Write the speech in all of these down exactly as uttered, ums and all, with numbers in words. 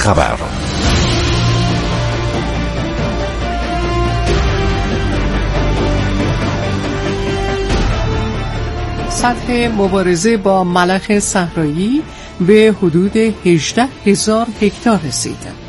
خبر. سطح مبارزه با ملخ صحرایی به حدود هجده هزار هکتار رسید.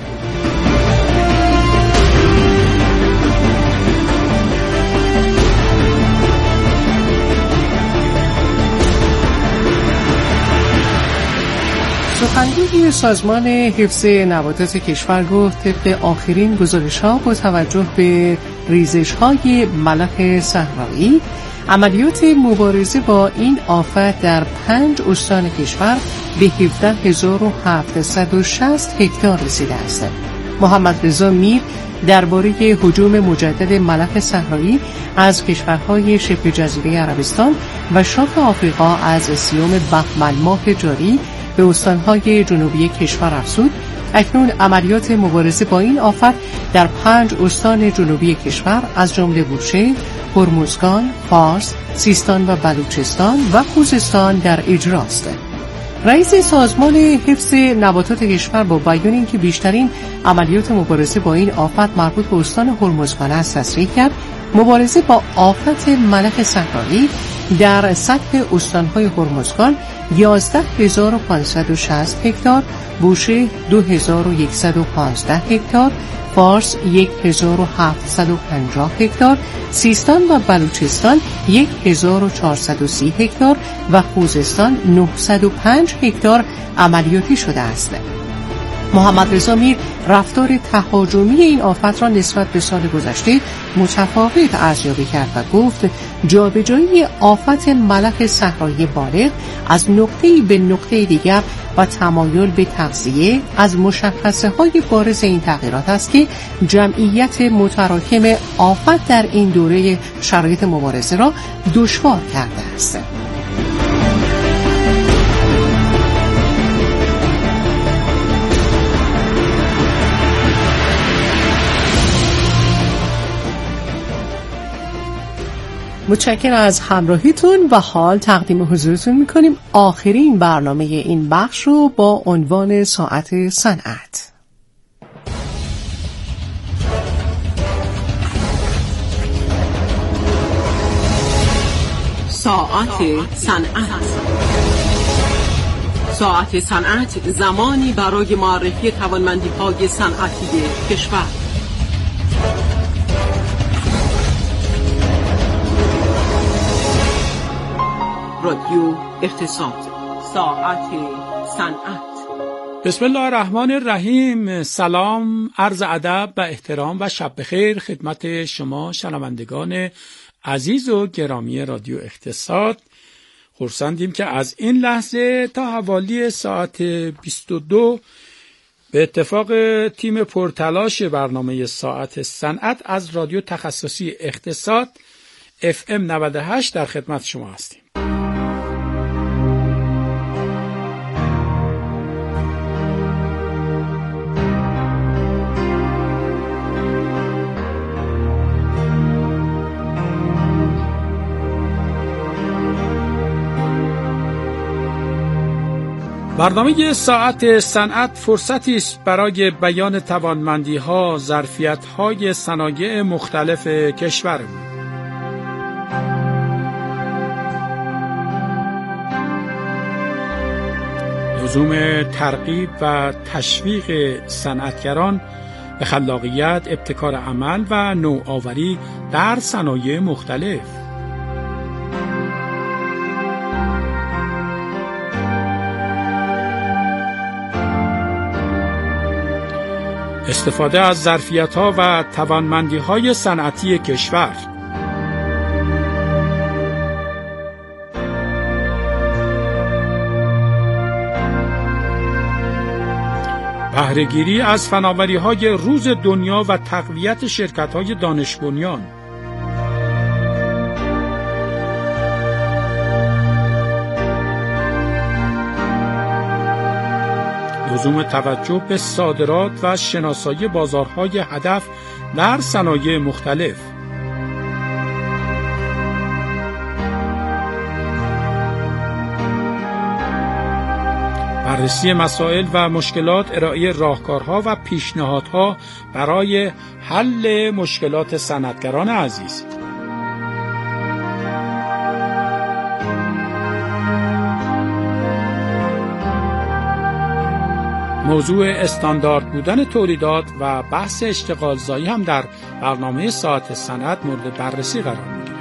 سخنگوی سازمان حفظ نباتات کشور گفت طبق آخرین گزارش‌ها با توجه به ریزش‌های ملخ صحرایی عملیات مبارزه با این آفت در پنج استان کشور به هفده هزار و هفتصد و شصت هکتار رسیده است. محمد رضا میر درباره هجوم مجدد ملخ صحرایی از کشورهای شبه جزیره عربستان و شرق آفریقا از سیوم بهمن ماه جاری به استانهای جنوبی کشور افزود. اکنون عملیات مبارزه با این آفت در پنج استان جنوبی کشور از جمله بوشهر، هرمزگان، فارس، سیستان و بلوچستان و خوزستان در اجراست. رئیس سازمان حفظ نباتات کشور با بیان اینکه بیشترین عملیات مبارزه با این آفت مربوط به استان هرمزگان است تصریح کرد مبارزه با آفت ملخ صحرایی در سطح استانهای هرمزگان یازده هزار و پانصد و شصت هکتار، بوشهر دو هزار و صد و پانزده هکتار، فارس یک هزار و هفتصد و پنجاه هکتار، سیستان و بلوچستان یک هزار و چهارصد و سی هکتار و خوزستان نهصد و پنج هکتار عملیاتی شده است. محمد رضا میر رفتار تهاجمی این آفت را نسبت به سال گذشته متفاوت ارزیابی کرد و گفت جابجایی آفت ملخ صحرایی بالغ از نقطه‌ای به نقطه دیگر و تمایل به تغذیه از مشخصه های بارز این تغییرات است که جمعیت متراکم آفت در این دوره شرایط مبارزه را دشوار کرده است. متشکرم از همراهیتون و حال تقدیم حضورتون میکنیم آخرین برنامه این بخش رو با عنوان ساعت صنعت. ساعت صنعت. ساعت صنعت زمانی برای معرفی توانمندی‌های صنعتی کشور. رادیو اقتصاد. ساعت صنعت. بسم الله الرحمن الرحیم. سلام، عرض ادب و احترام و شب بخیر خدمت شما شنوندگان عزیز و گرامی رادیو اقتصاد. خرسندیم که از این لحظه تا حوالی ساعت بیست و دو به اتفاق تیم پرتلاش برنامه ساعت صنعت از رادیو تخصصی اقتصاد اف ام نود و هشت در خدمت شما هستیم. برنامه ساعت صنعت فرصتی است برای بیان توانمندی‌ها، ظرفیت‌های صنایع مختلف کشورمون. لزوم ترغیب و تشویق صنعتگران به خلاقیت، ابتکار عمل و نوآوری در صنایع مختلف. استفاده از ظرفیت‌ها و توانمندی‌های صنعتی کشور. بهره‌گیری از فناوری‌های روز دنیا و تقویت شرکت‌های دانش‌بنیان. لزوم توجه به صادرات و شناسایی بازارهای هدف در صنایع مختلف. بررسی مسائل و مشکلات، ارائه راهکارها و پیشنهادها برای حل مشکلات صنعتگران عزیز. موضوع استاندارد بودن تولیدات و بحث اشتغال زایی هم در برنامه ساعت صنعت مورد بررسی قرار می‌گیرد.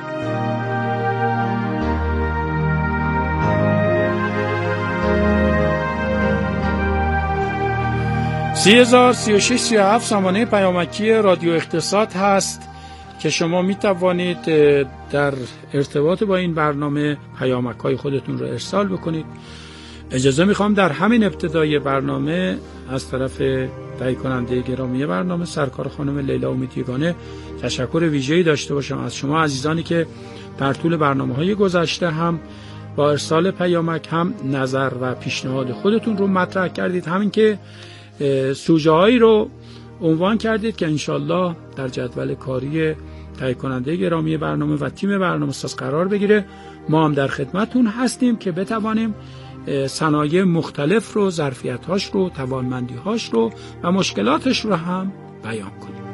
سی هزار سی و شش سی و هفت سامانه پیامکی رادیو اقتصاد هست که شما می توانید در ارتباط با این برنامه پیامک‌های خودتون رو ارسال بکنید. اجازه میخوام در همین ابتدای برنامه از طرف تهیه کننده گرامی برنامه سرکار خانم لیلا امیدیگانه تشکر ویژه‌ای داشته باشم از شما عزیزانی که در طول برنامه‌های گذشته هم با ارسال پیامک هم نظر و پیشنهاد خودتون رو مطرح کردید، همین که سوژه‌هایی رو عنوان کردید که انشالله در جدول کاری تهیه کننده گرامی برنامه و تیم برنامه ساز قرار بگیره. ما هم در خدمتون هستیم که بتوانیم صنایع مختلف رو، ظرفیت‌هاش رو، توانمندی‌هاش رو و مشکلاتش رو هم بیان کنیم.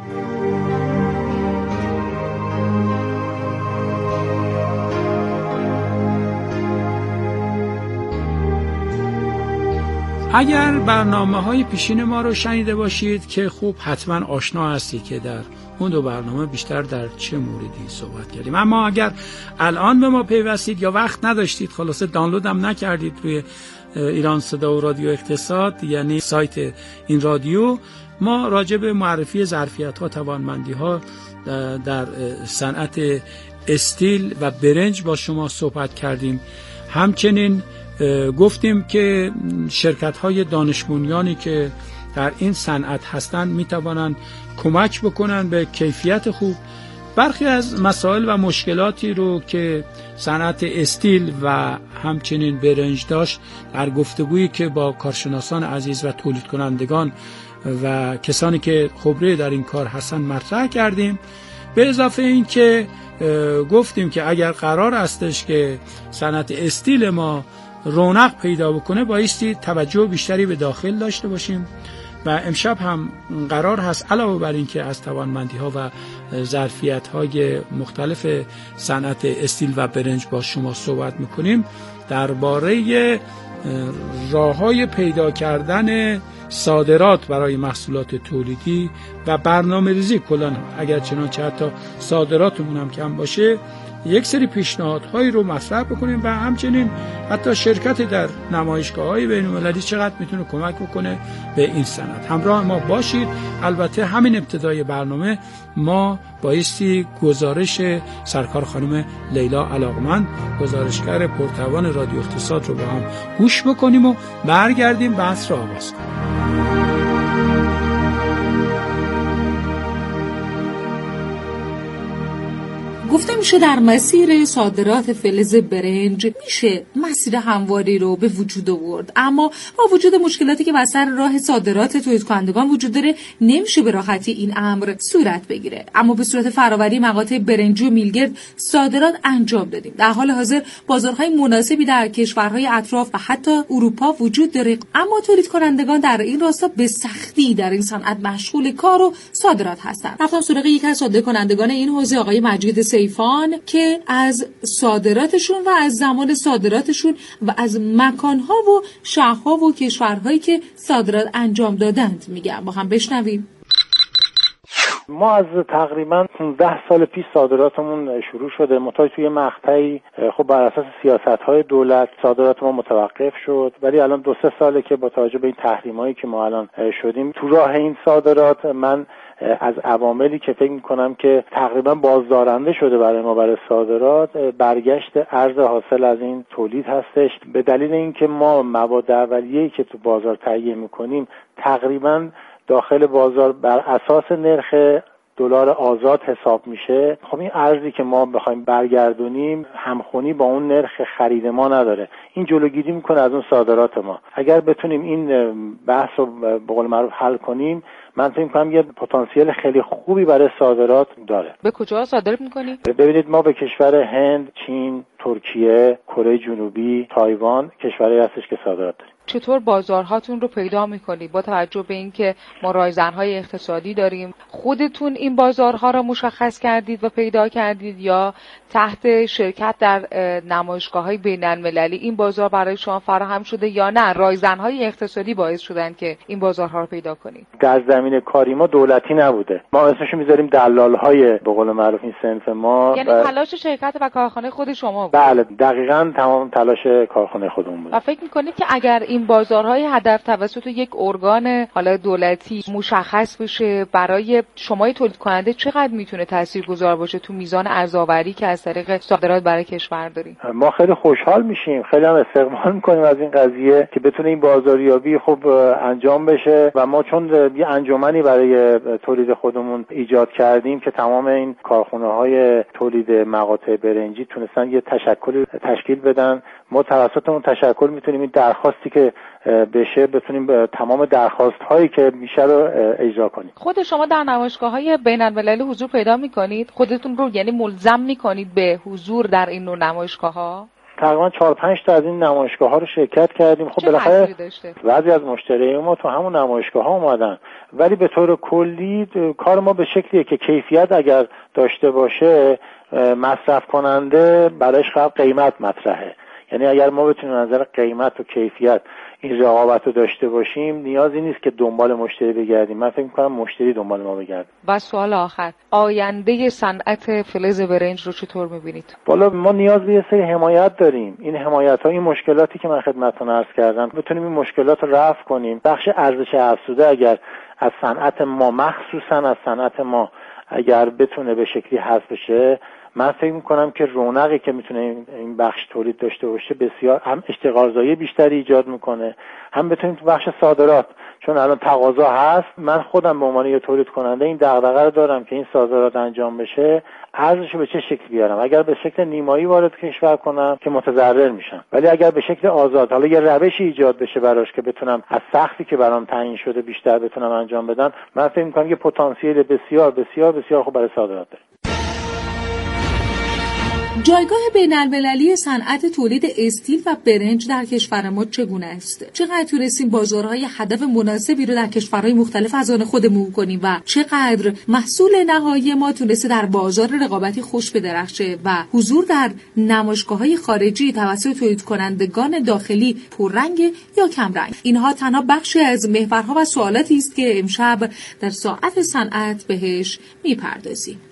اگر برنامه‌های پیشین ما رو شنیده باشید که خوب حتما آشنا هستید که در اون دو برنامه بیشتر در چه موردی صحبت کردیم. اما اگر الان به ما پیوستید یا وقت نداشتید، خلاصه دانلود هم نکردید روی ایران صدا و رادیو اقتصاد یعنی سایت این رادیو، ما راجع به معرفی ظرفیت‌ها، توانمندی‌ها در صنعت استیل و برنج با شما صحبت کردیم. همچنین گفتیم که شرکت‌های دانش بنیانی که در این صنعت هستند می‌توانند کمک بکنن به کیفیت خوب. برخی از مسائل و مشکلاتی رو که صنعت استیل و همچنین برنج داشت در گفتگویی که با کارشناسان عزیز و تولید کنندگان و کسانی که خبره در این کار هستن مطرح کردیم. به اضافه این که گفتیم که اگر قرار استش که صنعت استیل ما رونق پیدا بکنه بایستی توجه بیشتری به داخل داشته باشیم و امشب هم قرار هست علاوه بر این که از توانمندی‌ها و ظرفیت‌های مختلف صنعت استیل و برنج با شما صحبت می‌کنیم، درباره راه‌های پیدا کردن صادرات برای محصولات تولیدی و برنامه‌ریزی کلاً اگر چنانچه حتی صادراتمون هم کم باشه یک سری پیشنهادهایی رو مطرح بکنیم و همچنین حتی شرکت در نمایشگاه‌های بین‌المللی چقدر میتونه کمک بکنه به این صنعت. همراه ما باشید. البته همین ابتدای برنامه ما بایستی گزارش سرکار خانم لیلا علاقمند، گزارشگر پرتوان رادیو اقتصاد رو با هم گوش بکنیم و برگردیم بحث رو آغاز کنیم. گفته میشه در مسیر صادرات فلز برنج میشه مسیر همواری رو به وجود آورد، اما با وجود مشکلاتی که بر راه صادرات تولید کنندگان وجود داره نمیشه به راحتی این امر صورت بگیره. اما به صورت فراوری مقاطع برنج و میلگرد صادرات انجام دادیم. در حال حاضر بازارهای مناسبی در کشورهای اطراف و حتی اروپا وجود داره، اما تولید کنندگان در این راستا به سختی در این صنعت مشغول کار و صادرات هستند. رفتم سراغ یکی از صادر کنندگان این حوزه، آقای مجید سیفان، که از صادراتشون و از زمان صادراتشون و از مکانها و شهرها و کشورهایی که صادرات انجام دادند میگم. با هم بشنویم. ما از تقریبا ده سال پیش صادراتمون شروع شده، منتها توی مقطعی خب بر اساس سیاست‌های دولت صادرات ما متوقف شد، ولی الان دو سه ساله که با توجه به این تحریمایی که ما الان شدیم تو راه این صادرات، من از عواملی که فکر می‌کنم که تقریبا بازدارنده شده برای ما برای صادرات، برگشت ارز حاصل از این تولید هستش. به دلیل اینکه ما مواد اولیه‌ای که تو بازار تهیه می‌کنیم تقریبا داخل بازار بر اساس نرخ دلار آزاد حساب میشه، خب این ارزی که ما بخوایم برگردونیم همخونی با اون نرخ خرید ما نداره. این جلوگیری میکنه از اون صادرات ما. اگر بتونیم این بحث رو به قول معروف حل کنیم، من فکر می‌کنم یه پتانسیل خیلی خوبی برای صادرات داره. به کجا صادر می‌کنید؟ ببینید ما به کشور هند، چین، ترکیه، کره جنوبی، تایوان کشورهایی هستش که صادرات داریم. چطور بازارهاتون رو پیدا میکنید؟ با توجه به اینکه ما رایزن‌های اقتصادی داریم، خودتون این بازارها رو مشخص کردید و پیدا کردید یا تحت شرکت در نمایشگاه‌های بین‌المللی این بازار برای شما فراهم شده یا نه رایزن‌های اقتصادی باعث شدن که این بازارها رو پیدا کنید؟ در زمینه کاری ما دولتی نبوده. ما اسمشو میذاریم دلال‌های به قول معروف این صنف ما. یعنی ب... تلاش شرکت و کارخانه خود شما بود؟ بله دقیقاً تمام تلاش کارخانه خودمون بود. و فکر می‌کنید که اگر این بازارهای هدف توسط یک ارگان حالا دولتی مشخص بشه برای شما تولید کننده چقدر میتونه تاثیرگذار باشه تو میزان ارزآوری که از طریق صادرات برای کشور داریم؟ ما خیلی خوشحال میشیم، خیلی هم استقبال میکنیم از این قضیه که بتونه این بازاریابی خوب انجام بشه و ما چون یه انجمنی برای تولید خودمون ایجاد کردیم که تمام این کارخانه‌های تولید مقاطع برنجی تونستن یه تشکل تشکیل بدن. ما توسط اون تشکل میتونیم این درخواستی که بشه بتونیم به تمام درخواست هایی که میشه رو اجرا کنیم. خود شما در نمایشگاه‌های بین‌المللی حضور پیدا میکنید؟ خودتون رو یعنی ملزم میکنید به حضور در این نوع نمایشگاه‌ها؟ تقریبا چهار پنج تا از این نمایشگاه‌ها رو شرکت کردیم. خب بالاخره بعضی از مشتریان ما تو همون نمایشگاه‌ها اومدن، ولی به طور کلی کار ما به شکلیه که کیفیت اگر داشته باشه مصرف کننده برایش خب قیمت مطرحه. یعنی اگر ما بتونیم از نظر قیمت و کیفیت این رقابت رو داشته باشیم نیازی نیست که دنبال مشتری بگردیم. من فکر می‌کنم مشتری دنبال ما بگرده. و سوال آخر، آینده صنعت فلز برنج رو چطور می‌بینید؟ والا ما نیاز به یه سری حمایت داریم. این حمایت‌ها، این مشکلاتی که من خدمتتون عرض کردم بتونیم این مشکلات رو رفع کنیم. بخش ارزش افزوده اگر از صنعت ما مخصوصاً از صنعت ما اگر بتونه به شکلی حذف بشه، من فکر میکنم که رونقی که میتونه این بخش تولید داشته باشه بسیار هم اشتغالزایی بیشتری ایجاد میکنه، هم بتونیم تو بخش صادرات، چون الان تقاضا هست. من خودم به عنوان یه تولید کننده این دغدغه رو دارم که این صادرات انجام بشه ارزشو به چه شکل بیارم. اگر به شکل نیمایی وارد کشور کنم که متضرر میشم، ولی اگر به شکل آزاد حالا یه روشی ایجاد بشه براش که بتونم از سختی که برام تعیین شده بیشتر بتونم انجام بدم، من فکر میکنم یه پتانسیل بسیار بسیار بسیار خوب برای صادرات داره. جایگاه بین‌المللی صنعت تولید استیل و برنج در کشور ما چگونه است؟ چقدر تونستیم بازارهای هدف مناسبی رو در کشورهای مختلف از آن خودمون کنیم و چقدر محصول نهایی ما تونسته در بازار رقابتی خوش بدرخشه و حضور در نمایشگاه‌های خارجی توسط تولید کنندگان داخلی پررنگ یا کمرنگ؟ اینها تنها بخشی از محورها و سوالاتی است که امشب در ساعت صنعت بهش میپردازیم.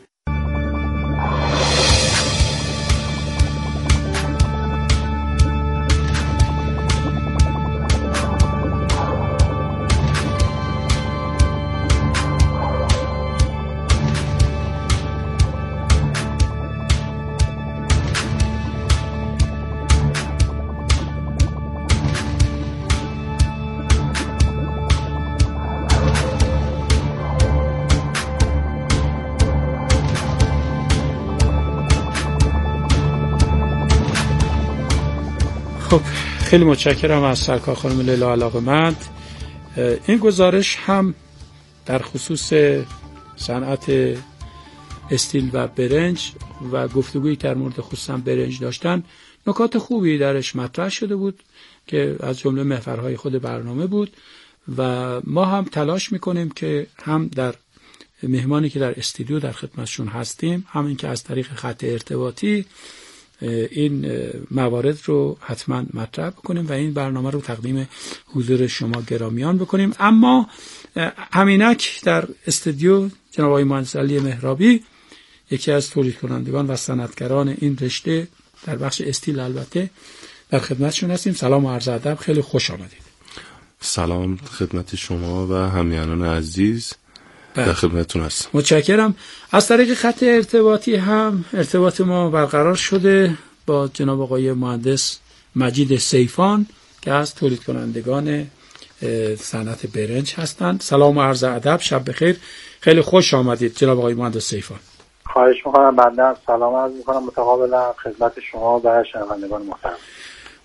خب خیلی متشکرم از سرکار خانم لیلا علاقمند. این گزارش هم در خصوص صنعت استیل و برنج و گفتگویی در مورد خصوصا برنج داشتن نکات خوبی درش مطرح شده بود که از جمله محورهای خود برنامه بود و ما هم تلاش میکنیم که هم در مهمانی که در استودیو در خدمتشون هستیم همین که از طریق خط ارتباطی این موارد رو حتما مطرح بکنیم و این برنامه رو تقدیم حضور شما گرامیان بکنیم. اما همینک در استودیو جناب آقای مهندس علی مهرابی، یکی از تولید کنندگان و صنعتگران این رشته در بخش استیل البته، در خدمتشون هستیم. سلام و عرض ادب، خیلی خوش آمدید. سلام خدمت شما و همیهنان عزیز، در خدمتتون هستم. متشکرم. از طریق خط ارتباطی هم ارتباط ما برقرار شده با جناب آقای مهندس مجید سیفان که از تولید کنندگان صنعت برنج هستند. سلام و عرض ادب، شب بخیر، خیلی خوش آمدید جناب آقای مهندس سیفان. خواهش می‌کنم. بنده سلام عرض می‌کنم متقابلا خدمت شما و شنوندگان محترم.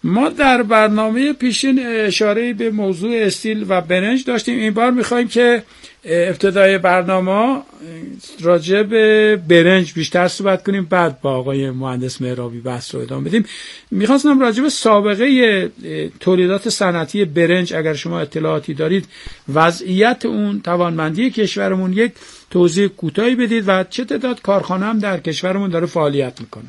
ما در برنامه پیشین اشاره به موضوع استیل و برنج داشتیم. این بار میخوایم که ابتدای برنامه راجع به برنج بیشتر صحبت کنیم، بعد با آقای مهندس مهرابی بحث رو ادامه بدیم. میخواستم راجع به سابقه تولیدات صنعتی برنج اگر شما اطلاعاتی دارید، وضعیت اون، توانمندی کشورمون، یک توضیح کوتاهی بدید و چه تعداد کارخانه هم در کشورمون داره فعالیت میکنه.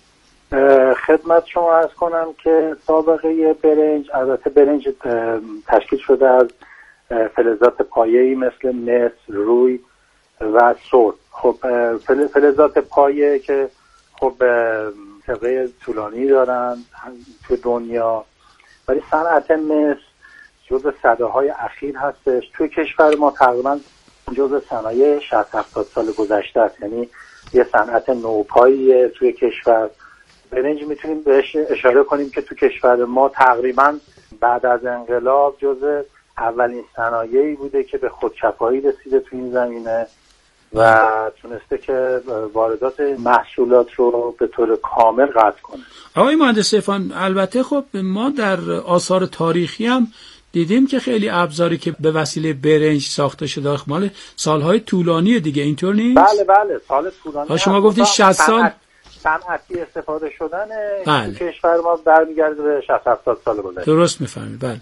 خدمت شما عرض کنم که سابقه برنج، البته برنج تشکیل شده از فلزات پایه‌ای مثل مس، روی و سرب. خب فلزات پایه که خب طبقه طولانی دارن تو دنیا، ولی صنعت مس جزء سده‌های اخیر هستش. توی کشور ما تقریبا جزء صنایع شصت هفتاد سال گذشته است، یعنی یه صنعت نوپاییه توی کشور. برنج میتونیم بهش اشاره کنیم که تو کشور ما تقریبا بعد از انقلاب جزء اولین صنایعی بوده که به خودکفایی رسیده تو این زمینه و تونسته که واردات محصولات رو به طور کامل قطع کنه. آقای مهندس عرفان، البته خب ما در آثار تاریخی هم دیدیم که خیلی ابزاری که به وسیله برنج ساخته شده مال سالهای طولانی دیگه، اینطور نیست؟ بله بله، سال طولانی. شما گفتید شصت سال صنعتی استفاده شدن بله. تو کشور ما برمیگرده به شصت هفتاد سال گذشته. درست میفهمید. بله.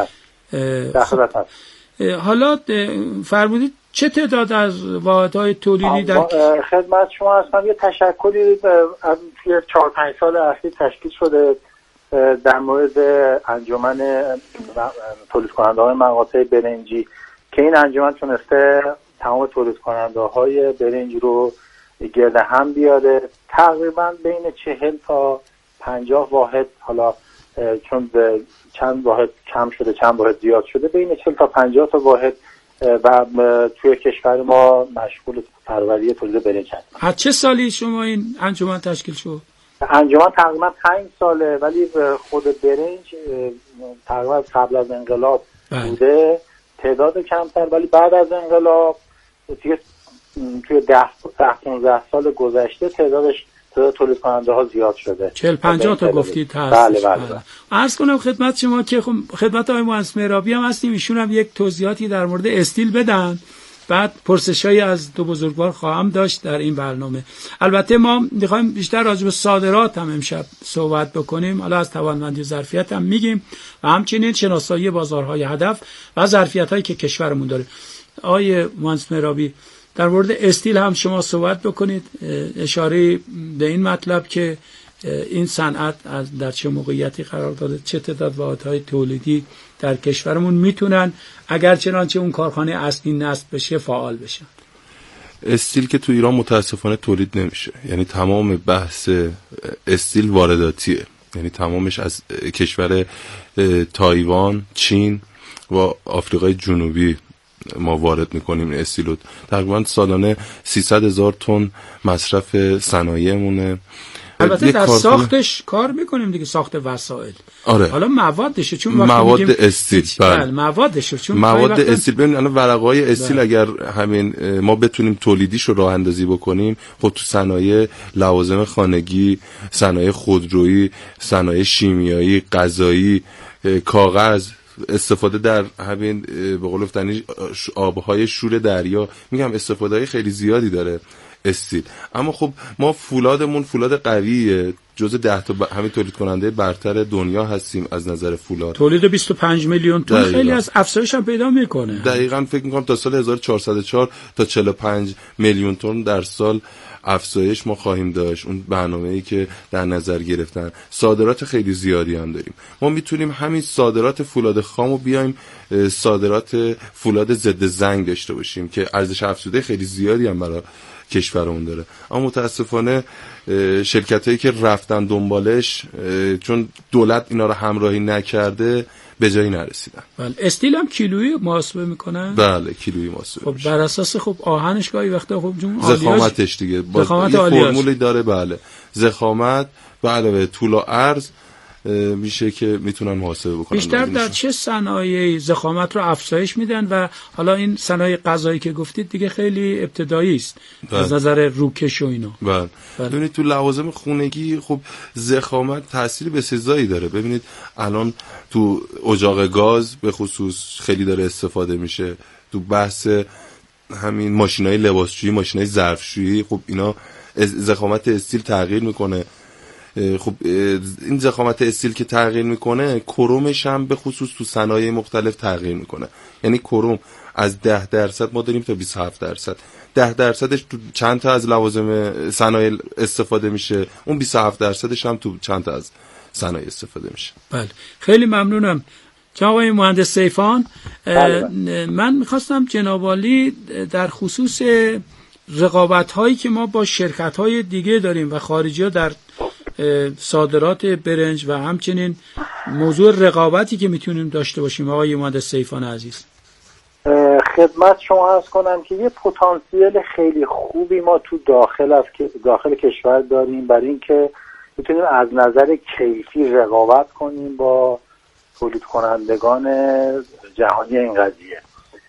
بله. خب. حالا فرمودید چه تعداد از واحدهای تولیدی در خدمت شما هستم؟ یه تشکلی از توی چهار پنج سال اخیر تشکیل شده در مورد انجمن تولید کننده های مقاطع برنجی که این انجمن تونسته تمام تولید کننده های برنج رو گرد هم بیاره. تقریبا بین چهل تا پنجاه واحد، حالا چون چند واحد کم شده چند واحد زیاد شده، بین چهل تا پنجاه تا واحد و توی کشور ما مشغول پروری تولید برنج هست. از چه سالی شما این انجمن تشکیل شد؟ انجمن تقریبا پنج ساله، ولی خود برنج تقریبا قبل از انقلاب بوده، تعداد کمتر، ولی بعد از انقلاب توی توی ده پانزده سال گذشته تعدادش تعداد تولید کننده ها زیاد شده. چهل پنجاه تا گفتید هست. بله بله, بله. عرض کنم خدمت شما که خب خدمت آقای مهندس مهرابی هم هستیم، ایشون هم یک توضیحاتی در مورد استیل بدن، بعد پرسشایی از دو بزرگوار خواهم داشت در این برنامه. البته ما می‌خوایم بیشتر راجع به صادرات هم امشب صحبت بکنیم، حالا از توانمندی و ظرفیت هم میگیم و همچنین شناسایی بازارهای هدف و ظرفیت‌هایی که کشورمون داره. آقای مهندس مهرابی، در مورد استیل هم شما صحبت بکنید، اشاره به این مطلب که این صنعت از در چه موقعیتی قرار داره، چه تعداد واحدهای تولیدی در کشورمون میتونن اگر چنانچه اون کارخانه اصلی نصب بشه فعال بشن. استیل که تو ایران متاسفانه تولید نمیشه، یعنی تمام بحث استیل وارداتیه، یعنی تمامش از کشور تایوان، چین و آفریقای جنوبی ما وارد میکنیم استیلو. تقریبا سالانه سیصد هزار تن مصرف صنایعمونه. البته در ساختش کار میکنیم دیگه، ساخت وسایل. آره. حالا موادشه، چون مواد استیل، بله موادشه، چون مواد وقتا... استیل. ببین الان ورقه‌های استیل بله. اگر همین ما بتونیم تولیدیش رو راه اندازی بکنیم، خب تو صنایع لوازم خانگی، صنایع خودرویی، صنایع شیمیایی، غذایی، کاغذ، استفاده در همین به قول گفتنی آبهای شور دریا، میگم استفاده های خیلی زیادی داره استیل. اما خب ما فولادمون فولاد قویه، جزء ده تا ب... همین تولید کننده برتر دنیا هستیم از نظر فولاد. تولید بیست و پنج میلیون تن خیلی از افزایش هم پیدا میکنه. دقیقاً فکر میکنم تا سال هزار و چهارصد و چهار تا چهل و پنج میلیون تن در سال افزایش ما خواهیم داشت. اون برنامه‌ای که در نظر گرفتن، صادرات خیلی زیادی هم داریم. ما میتونیم همین صادرات فولاد خامو بیایم صادرات فولاد ضد زنگ داشته باشیم که ارزش افزوده خیلی زیادی هم برای کشورمون داره. اما متاسفانه شرکتایی که رفتن دنبالش، چون دولت اینا رو همراهی نکرده، به جایی نرسیدن. بله. استیل هم کیلویی محاسبه میکنن؟ بله کیلویی محاسبه خب بر اساس خب آهنش گاهی وقتا خب جون ضخامتش دیگه با یه فرمولی داره. بله ضخامت به علاوه طول و عرض میشه که میتونن محاسبه بکنن. بیشتر در چه صنایعی ضخامت رو افزایش میدن و حالا این صنایع غذایی که گفتید دیگه خیلی ابتدایی است از نظر روکش و اینا. بله. ببینید تو لوازم خونگی خب ضخامت تاثیر بسزایی داره. ببینید الان تو اجاق گاز به خصوص خیلی داره استفاده میشه. تو بحث همین ماشینای لباسشویی، ماشینای ظرفشویی، خب اینا ضخامت استیل تغییر میکنه. خب این ضخامت استیل که تغییر میکنه، کرومش هم به خصوص تو صنایع مختلف تغییر میکنه. یعنی کروم از ده درصد ما داریم تا بیست و هفت درصد. ده درصدش تو چند تا از لوازم صنایع استفاده میشه، اون بیست و هفت درصدش هم تو چند تا از صنایع استفاده میشه. بله، خیلی ممنونم جناب آقای مهندس سیفان. من میخواستم جناب عالی در خصوص رقابت هایی که ما با شرکت های دیگه داریم و خارجی ها در صادرات برنج و همچنین موضوع رقابتی که میتونیم داشته باشیم، آقای مهندس سیفان عزیز. خدمت شما عرض کنم که یه پتانسیل خیلی خوبی ما تو داخل از داخل کشور داریم برای اینکه میتونیم از نظر کیفی رقابت کنیم با تولید کنندگان جهانی این قضیه.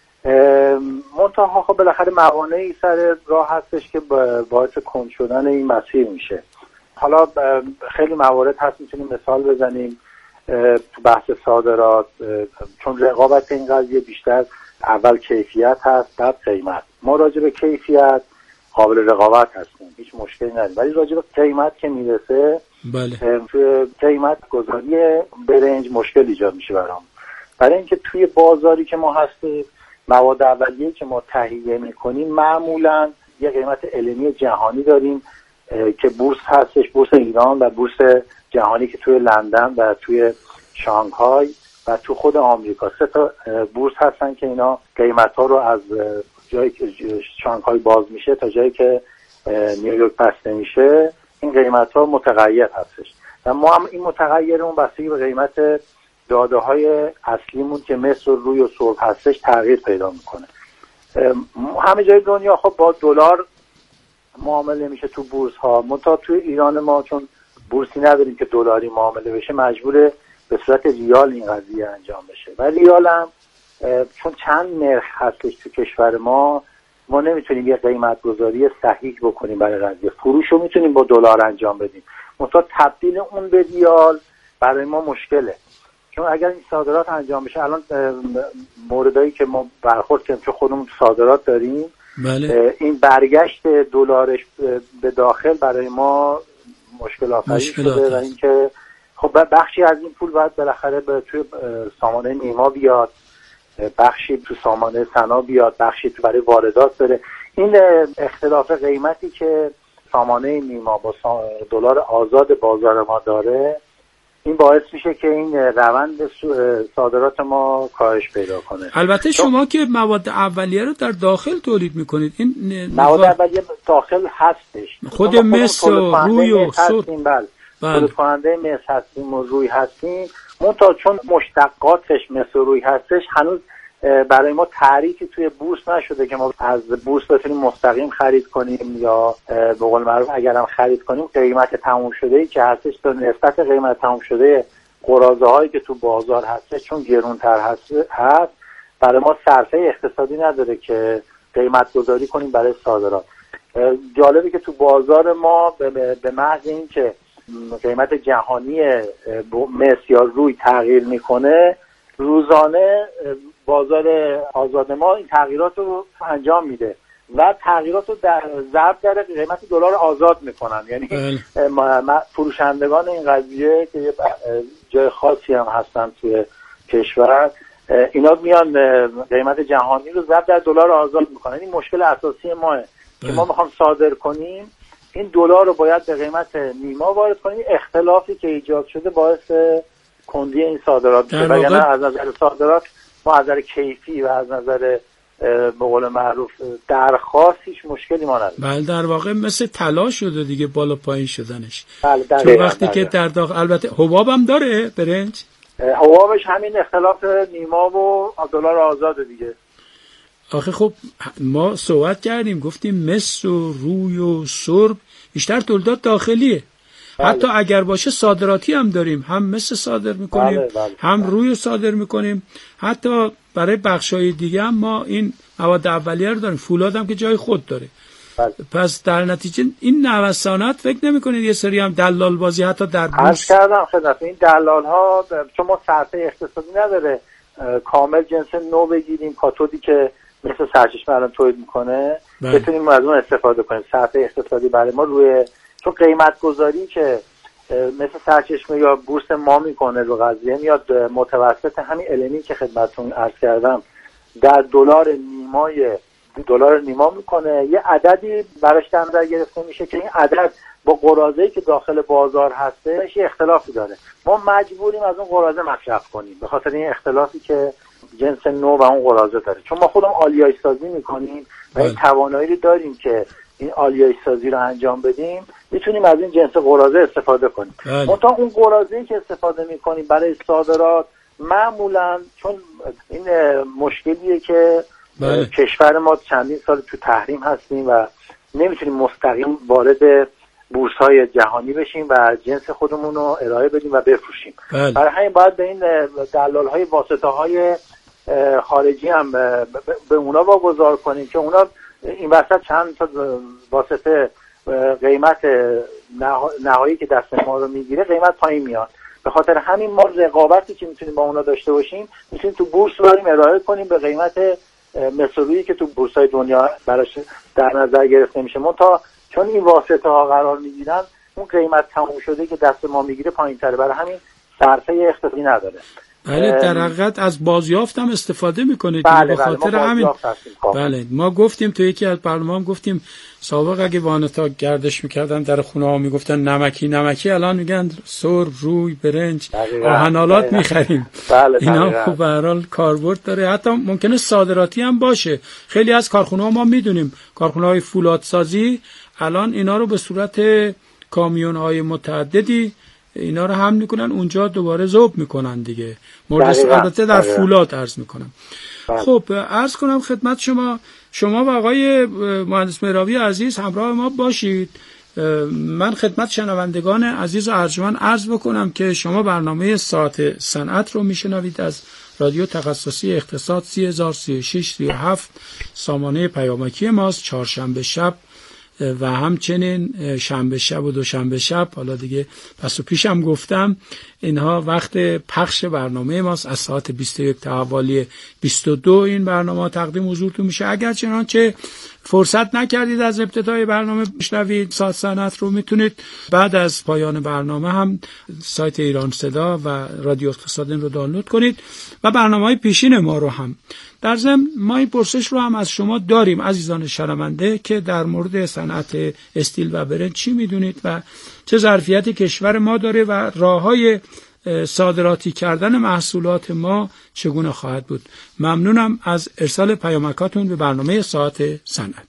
منتها خب بالاخره موانعی سر راه هستش که باعث کند شدن این مسیر میشه. حالا خیلی موارد هست، میتونیم مثال بزنیم تو بحث صادرات، چون رقابت این قضیه بیشتر اول کیفیت هست بعد قیمت. ما راجع به کیفیت قابل رقابت هستیم، هیچ مشکلی نداریم، ولی راجع به قیمت که میرسه بله توی قیمت گذاری برنج مشکل ایجاد میشه برام. برای اینکه توی بازاری که ما هستیم مواد اولیه‌ای که ما تهیه میکنیم معمولاً یه قیمت علمی جهانی داریم که بورس هستش، بورس ایران و بورس جهانی که توی لندن و توی شانگهای و تو خود آمریکا، سه تا بورس هستن که اینا قیمت ها رو از جایی که شانگهای باز میشه تا جایی که نیویورک بسته میشه این قیمت ها متغیر هستش و ما هم این متغیرمون بستگی به قیمت داده های اصلیمون که مثل روی و سرب هستش تغییر پیدا میکنه. همه جای دنیا خب با دلار معامله میشه تو بورس ها، منتها توی ایران ما چون بورسی نداریم که دلاری معامله بشه مجبوره به صورت ریال این قضیه انجام بشه و ریال هم چون چند نرخ هستش تو کشور ما ما نمیتونیم یه قیمت گذاری صحیح بکنیم برای قضیه. فروش رو میتونیم با دلار انجام بدیم، منتها تبدیل اون به ریال برای ما مشکله، چون اگر این صادرات انجام بشه الان موردایی که ما برخورد کردیم چون خودمون صادرات داریم بله. این برگشت دلارش به داخل برای ما مشکل آفرین شده و اینکه خب بخشی از این پول باید بالاخره به توی سامانه نیما بیاد، بخشی تو سامانه سنا بیاد، بخشی تو برای واردات بره. این اختلاف قیمتی که سامانه نیما با دلار آزاد بازار ما داره این باعث میشه که این روند صادرات ما کاهش پیدا کنه. البته شما که مواد اولیه رو در داخل تولید میکنید، این مواد اولیه داخل هستش، خود مس و روی و سرب بله تولید کننده مس هستیم و روی هستیم، منتها چون مشتقاتش مس و روی هستش هنوز برای ما تعریفی توی بورس نشده که ما از بورس بتونیم مستقیم خرید کنیم یا به قول معروف اگرم خرید کنیم قیمت تموم شده‌ای که هستش به نسبت قیمت تموم شده قراضه هایی که تو بازار هستش چون گرونتر هست هست برای ما صرفه اقتصادی نداره که قیمت گذاری کنیم برای صادرات. جالبه که تو بازار ما به محض این که قیمت جهانی مس یا روی تغییر میکنه روزانه بازار آزاد ما این تغییرات رو انجام میده و تغییرات رو در ضرب در قیمت دلار آزاد میکنن. یعنی فروشندگان این قضیه که جای خاصی هم هستن توی کشور اینا میان قیمت جهانی رو ضرب در دلار آزاد میکنن. این مشکل اساسی ماه که ما میخوام صادر کنیم این دلار رو باید به قیمت نیما وارد کنیم. اختلافی که ایجاد شده باعث کندی این صادرات میشه و یعنی از نظر صادرات ما از نظر کیفی و از نظر به قول معروف درخواست هیچ مشکلی ما نداره. بله در واقع مثل طلا شده دیگه بالا پایین شدنش. بله در چون وقتی که در داخل البته حباب هم داره برنج، حبابش همین اختلاف نیما و دلار آزاد دیگه. آخه خب ما صحبت کردیم گفتیم مس و روی و سرب بیشتر تولیدات داخلیه، بله. حتی اگر باشه صادراتی هم داریم، هم مثل صادر میکنیم بله بله. هم بله. روی صادر میکنیم. حتی برای بخشای دیگه هم ما این مواد اولیه رو داریم. فولاد هم که جای خود داره بله. پس در نتیجه این نوسانات فکر نمی‌کنید یه سری هم دلال بازی حتی در بورس؟ عرض کردم خدمت این دلال ها، چون ما صرفه اقتصادی نداره کامل جنس نو بگیریم، کاتودی که مثل سرچشمه الان تولید میکنه بله. بتونیم از اون استفاده کنیم. صرفه اقتصادی برای ما روی چون قیمت گذاری که مثل سرچشمه یا بورس ما میکنه رو قضیه میاد متوسط همین المی که خدمتتون عرض کردم در دلار نیمای دلار نیما میکنه، یه عددی براش در نظر گرفته میشه که این عدد با قراضه‌ای که داخل بازار هستش یه اختلافی داره. ما مجبوریم از اون قراضه مصرف کنیم به خاطر این اختلافی که جنس نو و اون قراضه داره. چون ما خودمون آلیاژ سازی میکنیم و این توانایی رو داریم که این آلیاژ سازی رو انجام بدیم، میتونیم از این جنس قراضه استفاده کنیم. منتها اون قراضه‌ای که استفاده میکنیم برای صادرات معمولا چون این مشکلیه که بله. کشور ما چندین سال تو تحریم هستیم و نمیتونیم مستقیم وارد بورس‌های جهانی بشیم و جنس خودمون رو ارائه بدیم و بفروشیم. بله. برای همین باید به این دلال‌های واسطه‌های خارجی هم به اونا واگذار کنیم که اونا این وسط چند تا واسطه قیمت نهایی که دست ما رو میگیره قیمت پایین میاد. به خاطر همین ما رقابتی که میتونیم با اونا داشته باشیم میتونیم تو بورس بریم ارائه کنیم به قیمت مثلی که تو بورس‌های دنیا براش در نظر گرفته میشه. منتها چون این واسطه ها قرار میگیرن اون قیمت تموم شده که دست ما میگیره پایین‌تره، برای همین صرفه اقتصادی نداره. بله در حقیقت از بازیافت هم استفاده میکنید. بله به خاطر بله همین بله ما گفتیم تو یکی از برنامه هم گفتیم سابق اگه وانتا گردش میکردن در خونه ها میگفتن نمکی نمکی، الان میگن سر روی برنج آهنالات میخریم. بله اینا خب به هر حال کاربرد داره. حتی ممکنه صادراتی هم باشه. خیلی از کارخونه ها ما میدونیم کارخونه های فولادسازی الان اینا رو به صورت کامیون های متعددی اینا رو حمل میکنن اونجا دوباره ذوب میکنن دیگه. مورد البته در فولاد عرض میکنم. خب عرض کنم خدمت شما شما و آقای مهندس مهراوی عزیز همراه ما باشید. من خدمت شنوندگان عزیز و ارجمند عرض بکنم که شما برنامه ساعت صنعت رو میشنوید از رادیو تخصصی اقتصاد سی هزار و سی و شش سی و هفت سامانه پیامکی ماست، چهارشنبه شب و همچنین شنبه شب و دوشنبه شب. حالا دیگه پس و پیشم گفتم اینها وقت پخش برنامه ماست. از ساعت بیست و یک تا حوالی بیست و دو این برنامه تقدیم حضورتون میشه. اگر چنانچه فرصت نکردید از ابتدای برنامه بشنوید ساعت صنعت رو، میتونید بعد از پایان برنامه هم سایت ایران صدا و رادیو اقتصاد رو دانلود کنید و برنامه‌های پیشین ما رو هم. در ضمن ما این پرسش رو هم از شما داریم عزیزان شنونده که در مورد صنعت استیل و برنج چی میدونید و چه ظرفیتی کشور ما داره و راه‌های صادراتی کردن محصولات ما چگونه خواهد بود. ممنونم از ارسال پیامکاتون به برنامه ساعت صنعت.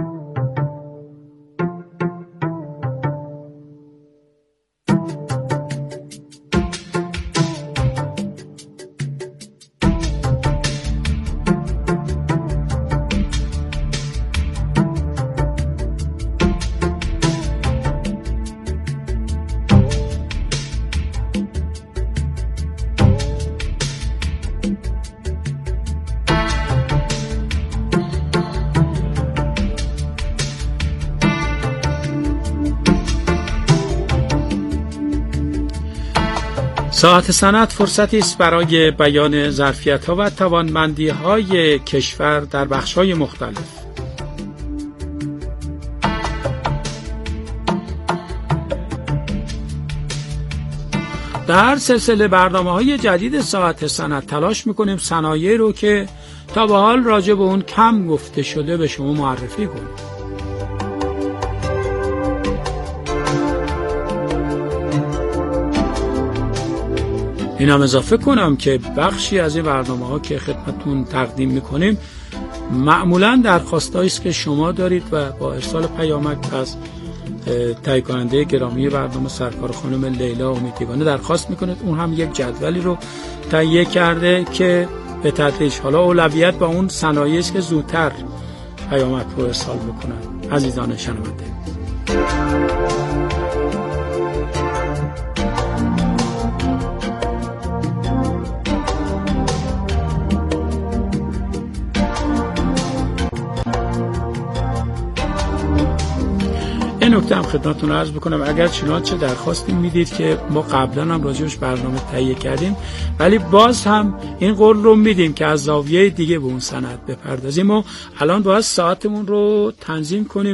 ساعت صنعت فرصتی است برای بیان ظرفیت‌ها و توانمندی‌های کشور در بخش‌های مختلف. در سلسله برنامه‌های جدید ساعت صنعت تلاش می‌کنیم صنایعی رو که تا به حال راجع به اون کم گفته شده به شما معرفی کنیم. اینم اضافه کنم که بخشی از این برنامه‌ها که خدمتتون تقدیم می‌کنیم معمولاً درخواستایی است که شما دارید و با ارسال پیامک از تهیه کننده گرامی برنامه سرکار خانم لیلا امیدیگانه درخواست می‌کنید. اون هم یک جدولی رو تهیه کرده که به تدریج حالا اولویت با اون صنایعی است که زودتر پیامک رو ارسال می‌کنن. عزیزان شنونده یه نکته هم خدمتتون عرض بکنم، اگر چنانچه درخواستی میدید که ما قبلا هم راجعش برنامه تهیه کردیم، ولی باز هم این قول رو میدیم که از زاویه دیگه به اون سند بپردازیم و الان باید ساعتمون رو تنظیم کنیم